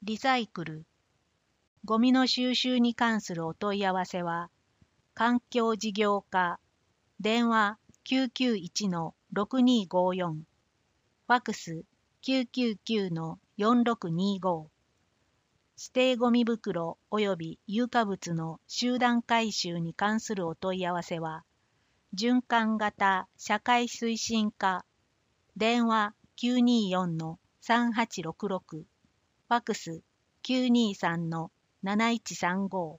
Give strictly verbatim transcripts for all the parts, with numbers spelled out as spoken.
リサイクル、ゴミの収集に関するお問い合わせは、環境事業課、電話 きゅうきゅういちのろくにごよん、ファクス きゅうきゅうきゅうのよんろくにご、指定ゴミ袋及び有価物の集団回収に関するお問い合わせは、循環型社会推進課、電話 きゅうによんのさんはちろくろく、ファクス きゅうにさんのなないちさんご。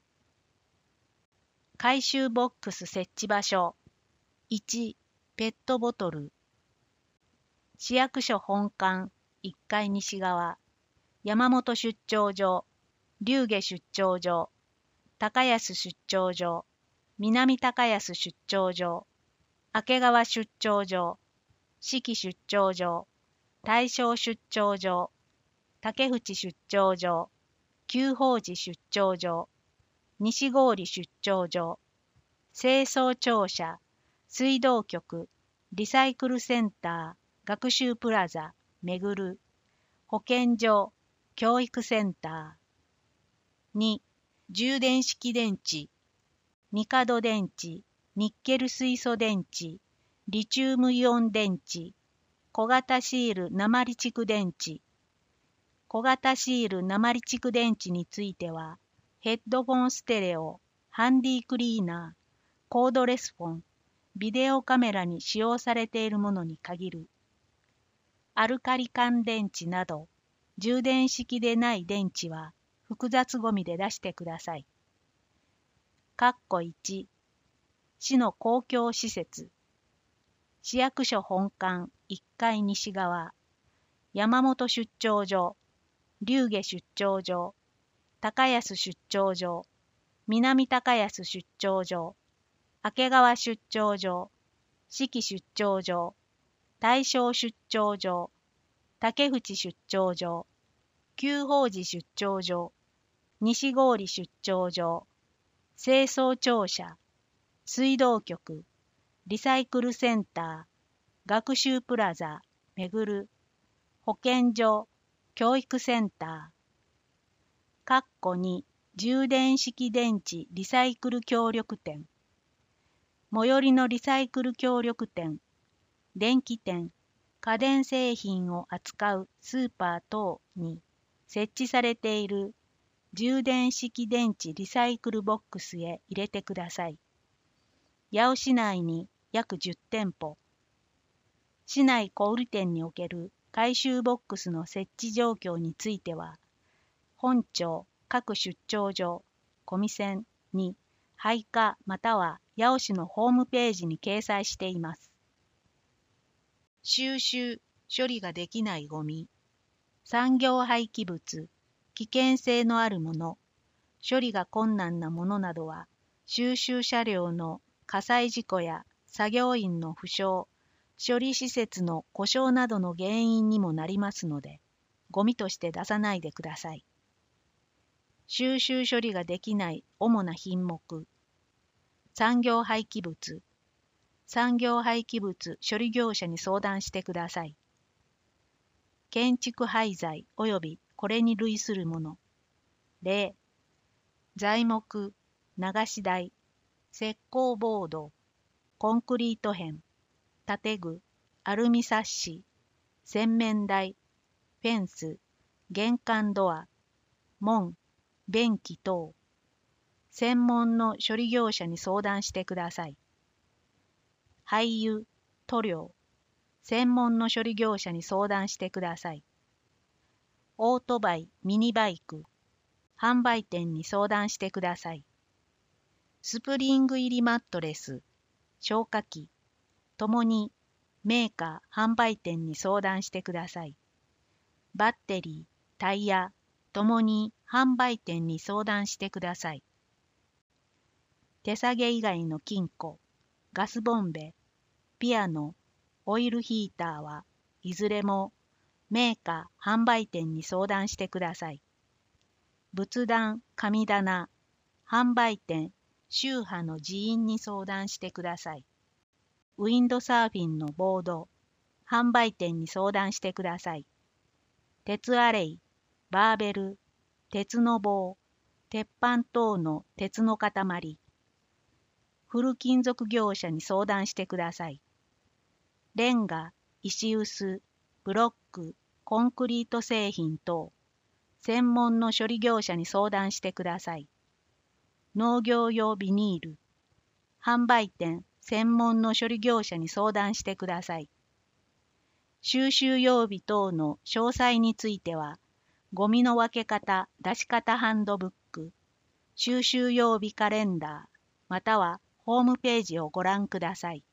回収ボックス設置場所。いち、ペットボトル。市役所本館いっかい西側、山本出張所、龍下出張所、高安出張所、南高安出張所、明川出張所、四季出張所、大正出張所、竹淵出張所、久宝寺出張所、西郡出張所、清掃庁舎、水道局、リサイクルセンター、学習プラザ、めぐる、保健所、教育センター。に、充電式電池、ニカド電池、ニッケル水素電池、リチウムイオン電池、小型シール鉛蓄電池。小型シール鉛蓄電池については、ヘッドフォンステレオ、ハンディクリーナー、コードレスフォン、ビデオカメラに使用されているものに限る。アルカリ乾電池など、充電式でない電池は複雑ゴミで出してください。かっこいち、市の公共施設。市役所本館いっかい西側、山本出張所、龍下出張所、高安出張所、南高安出張所、明川出張所、四季出張所、大正出張所、竹淵出張所、久宝寺出張所、西郡出張所、清掃庁舎、水道局、リサイクルセンター、学習プラザ、めぐる、保健所、教育センター。かっこに、充電式電池リサイクル協力店。最寄りのリサイクル協力店、電気店、家電製品を扱うスーパー等に設置されている充電式電池リサイクルボックスへ入れてください。八尾市内に約じゅってんぽ。市内小売店における回収ボックスの設置状況については、本庁各出張所、コミセンに配下または八尾市のホームページに掲載しています。収集・処理ができないゴミ、産業廃棄物、危険性のあるもの、処理が困難なものなどは、収集車両の火災事故や作業員の負傷、処理施設の故障などの原因にもなりますので、ゴミとして出さないでください。収集処理ができない主な品目、産業廃棄物、産業廃棄物処理業者に相談してください。建築廃材及びこれに類するもの、例、材木、流し台、石膏ボード、コンクリート片、建具、アルミサッシ、洗面台、フェンス、玄関ドア、門、便器等、専門の処理業者に相談してください。廃油、塗料、専門の処理業者に相談してください。オートバイ、ミニバイク、販売店に相談してください。スプリング入りマットレス、消火器、ともにメーカー、販売店に相談してください。バッテリー、タイヤ、ともに販売店に相談してください。手提げ以外の金庫、ガスボンベ、ピアノ、オイルヒーターはいずれもメーカー、販売店に相談してください。仏壇、神棚、販売店、宗派の人員に相談してください。ウィンドサーフィンのボード、販売店に相談してください。鉄アレイ、 バーベル、鉄の棒、鉄板等の鉄の塊。古金属業者に相談してください。レンガ、石臼、ブロック、コンクリート製品等、専門の処理業者に相談してください。農業用ビニール、販売店、専門の処理業者に相談してください。収集用備等の詳細については、ゴミの分け方、出し方ハンドブック、収集用備カレンダー、またはホームページをご覧ください。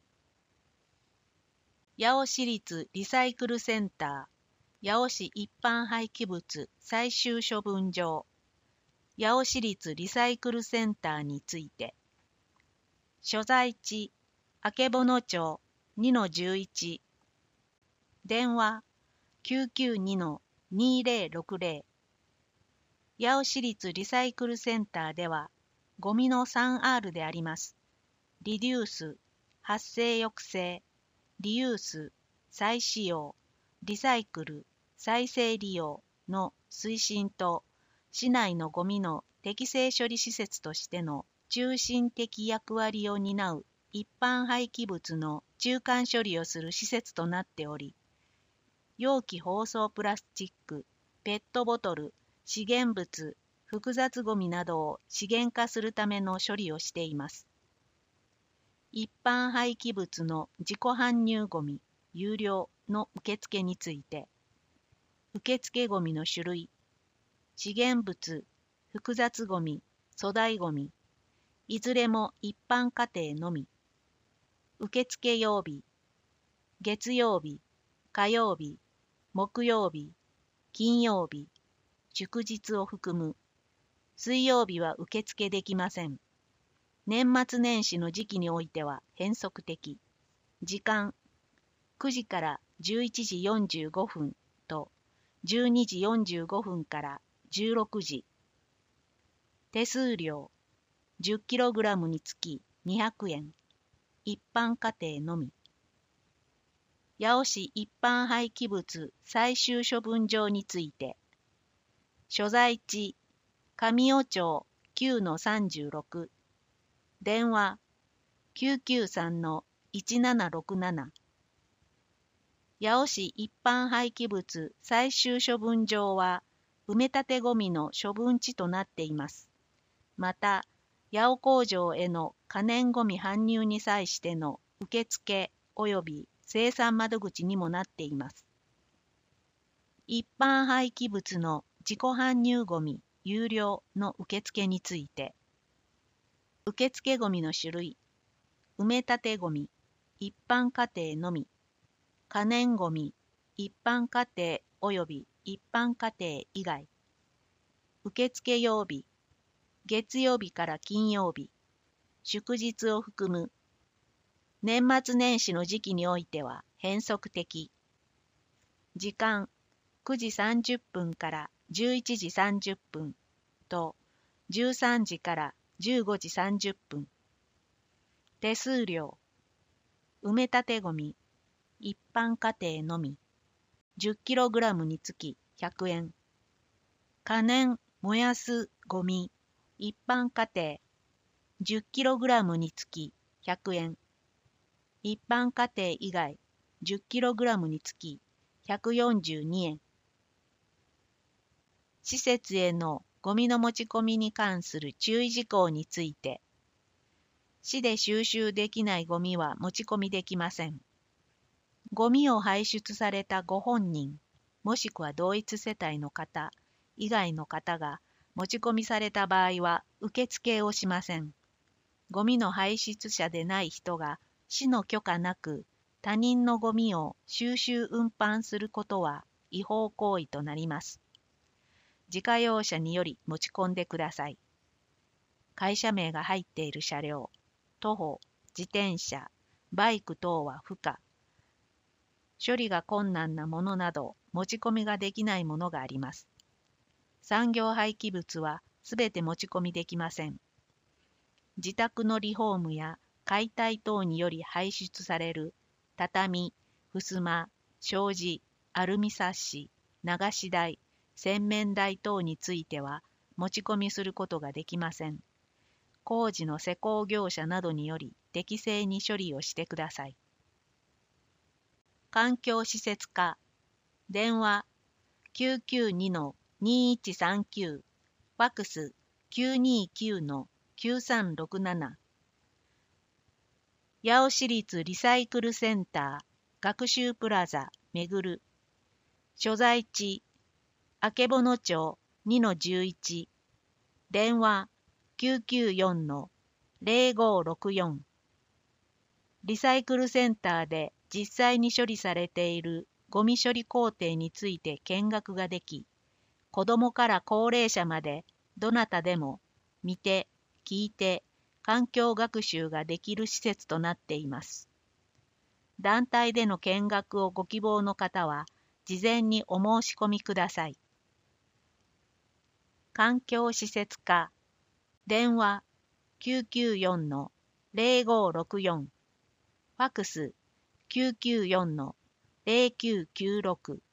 八尾市立リサイクルセンター、八尾市一般廃棄物最終処分場、八尾市立リサイクルセンターについて、所在地、曙町 にのじゅういち、電話 きゅうきゅうにのにーぜろろくぜろ。八尾市立リサイクルセンターでは、ゴミの スリーアール であります。リデュース、発生抑制、リユース、再使用、リサイクル、再生利用の推進と、市内のゴミの適正処理施設としての中心的役割を担う一般廃棄物の中間処理をする施設となっており、容器包装プラスチック、ペットボトル、資源物、複雑ゴミなどを資源化するための処理をしています。一般廃棄物の自己搬入ゴミ、有料の受付について、受付ゴミの種類、資源物、複雑ゴミ、粗大ゴミ、いずれも一般家庭のみ。受付曜日、月曜日、火曜日、木曜日、金曜日、祝日を含む。水曜日は受付できません。年末年始の時期においては変則的。時間、くじからじゅういちじよんじゅうごふんとじゅうにじよんじゅうごふんからじゅうろくじ。手数料、じゅっキログラム につきにひゃくえん。一般家庭のみ。八尾市一般廃棄物最終処分場について、所在地、上尾町 きゅうのさんじゅうろく、電話 きゅうきゅうさんのいちななろくなな。八尾市一般廃棄物最終処分場は、埋め立てゴミの処分地となっています。また、八尾工場への可燃ゴミ搬入に際しての受付及び生産窓口にもなっています。一般廃棄物の自己搬入ゴミ有料の受付について、受付ゴミの種類、埋め立てゴミ、一般家庭のみ、可燃ゴミ、一般家庭及び一般家庭以外、受付曜日、月曜日から金曜日、祝日を含む。年末年始の時期においては変則的。時間、くじさんじゅっぷんからじゅういちじさんじゅっぷんとじゅうさんじからじゅうごじさんじゅっぷん。手数料、埋め立てゴミ、一般家庭のみ、じゅっキログラム につきひゃくえん。可燃、燃やすゴミ、一般家庭、じゅっキログラム につきひゃくえん。一般家庭以外 じゅっキログラム につきひゃくよんじゅうにえん。施設へのゴミの持ち込みに関する注意事項について、市で収集できないゴミは持ち込みできません。ゴミを排出されたご本人、もしくは同一世帯の方以外の方が持ち込みされた場合は受付をしません。ゴミの排出者でない人が市の許可なく他人のゴミを収集運搬することは違法行為となります。自家用車により持ち込んでください。会社名が入っている車両、徒歩、自転車、バイク等は不可。処理が困難なものなど持ち込みができないものがあります。産業廃棄物はすべて持ち込みできません。自宅のリフォームや解体等により排出される畳、襖、障子、アルミサッシ、流し台、 洗面台等については持ち込みすることができません。工事の施工業者などにより適正に処理をしてください。環境施設課、電話 きゅうきゅうにのにいちさんきゅう、ファックス きゅうにきゅうのきゅうさんろくなな。八尾市立リサイクルセンター学習プラザめぐる。所在地あけぼの町 にのじゅういち、電話 きゅうきゅうよんのぜろごろくよん。リサイクルセンターで実際に処理されているゴミ処理工程について見学ができ、子どもから高齢者までどなたでも見て、聞いて、環境学習ができる施設となっています。団体での見学をご希望の方は、事前にお申し込みください。環境施設課、電話 きゅうきゅうよんのぜろごろくよん、ファックス きゅうきゅうよんのぜろきゅうきゅうろく。